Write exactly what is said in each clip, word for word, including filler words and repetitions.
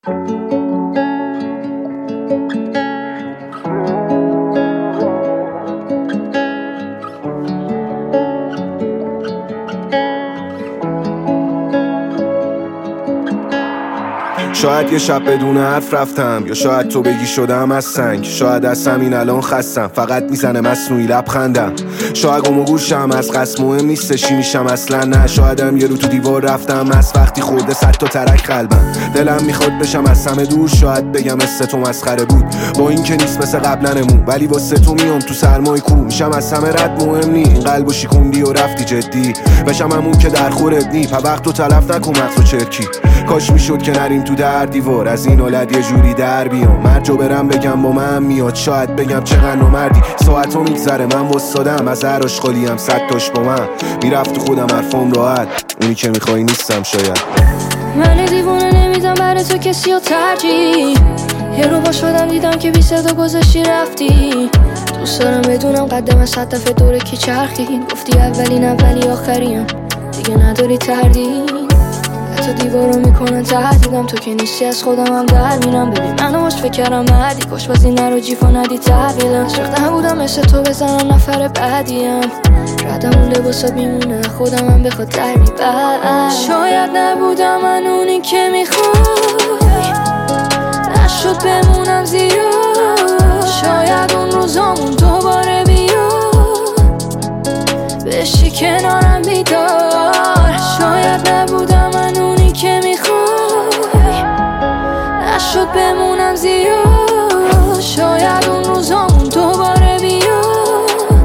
شاید یه شب بدون حرف رفتم، یا شاید تو بگی شدم از سنگ. شاید از همین الان خستم، فقط میزنه مصنوعی لبخندم. شاید گم و گوشم از قصد مهم نیستشی میشم اصلا نه. شایدم یه رو تو دیوار رفتم از وقتی خورده صد تا ترک قلبم. دلم میخواد بشم از همه دور، شاید بگم مثل تو مسخره بود. با این که نیست مثل قبلا نمون، ولی واسه تو میام تو سرمای کو. میشم از همه رد مهم نی، این قلبو شیکوندی و رفتی جدی. بشم همون که در خورت نی، پا وقت تو تلف نکن مغز و چرکی. کاش میشد که نریم تو در دیوار، از این اولاد یه جوری در بیام. مرجو برم بگم با من میاد، شاید بگم چقدر نامردی. ساعتو میگذره من واسادم، از هر آشغالیم صد تاش با من. میرفت تو خودم حرفام راحت، اونی که میخوای نیستم شاید. من دیوونه نمیدم برای تو کسی رو ترجیح. یه رو با شدم دیدم که بی صدا گذاشتی رفتی. دوست دارم بدونم قدم از صد دفعه دوره کی چرخید. گفتی اولین اولی آخریم، دیگه نداری تردید. تو دیوارو میکنن تهدیدم، تو که نیستی از خودم هم در میرم. ببین منو مش فکر کردم مردی، کاش باز این نرو جیفا ندی تقلیدم. شرط نبودم مثل تو بزنم نفر بعدیم. ردم اون لباسات میمونه خودم هم بخواد در میبر. شاید نبودم من اونی که میخوای، نشد بمونم زیاد. شاید اون روزامون دوباره بیاد، بشی کنارم بیدار. شاید نبودم من اونی که میخوای، نشد بمونم زیاد. شاید اون روزامون دوباره بیاد،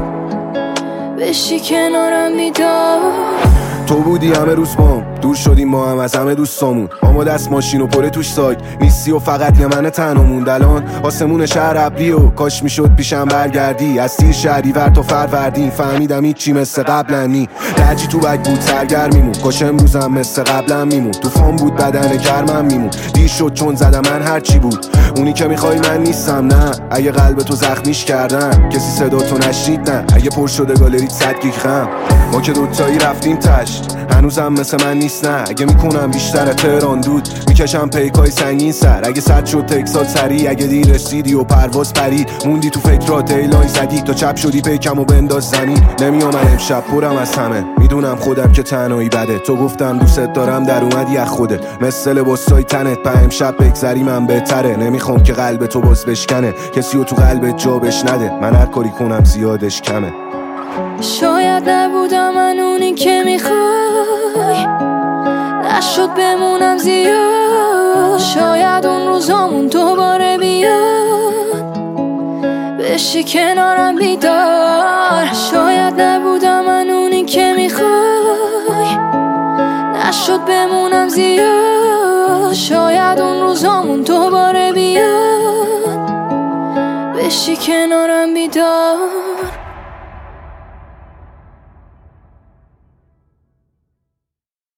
بشی کنارم بیدار. تو بودی همه روز بام، دور شدیم ما هم از همه دوستامون. اما دست ماشین و پره توش ساک نیستی و فقط یه من تنها موند. الان آسمون شهر ابری و کاش میشد پیشم برگردی. از تیر شهریور تا فروردین فهمیدم هیچی مثل قبلا نی. لجی تو بگ بود سرگرمیمون، کاش امروزم مثل قبلا میمون. تو فام بود بدن گرمم میمون، دیر شد چون زدم من هرچی بود. اونی که میخوای من نیستم نه، اگه قلب تو زخمیش کردن کسی صدا تو نشنید نه. اگه پر شده گالریت صد گیگ خم، ما که دوتایی رفتیم تش. هنوزم مثل من نیست نه، اگه میکنم بیشتر تهران دود. میکشم پیکای سنگین سر، اگه صد شد تکسات سری. اگه دیر رسیدی و پرواز پرید، موندی تو فکرات ایلای زدی تا چپ شدی پیکم و بنداز زمین. نمیام من امشب پرم از همه، میدونم خودم که تنهایی بده. تو گفتم دوست دارم در اومدی از خودت، مثل لباسای تنت. پا امشب بگذری من بهتره، نمیخوام که قلب تو باز بشکنه. کسی رو تو قلبت جا بش نده، من هر کاری کنم زیادش کمه. شاید نبودم من اونی که میخوای، نشد بمونم زیاد. شاید اون روزامون دوباره بیاد، بشی کنارم بیدار. شاید نبودم من اونی که میخوای، نشد بمونم زیاد. شاید اون روزامون دوباره بیاد، بشی کنارم بیدار.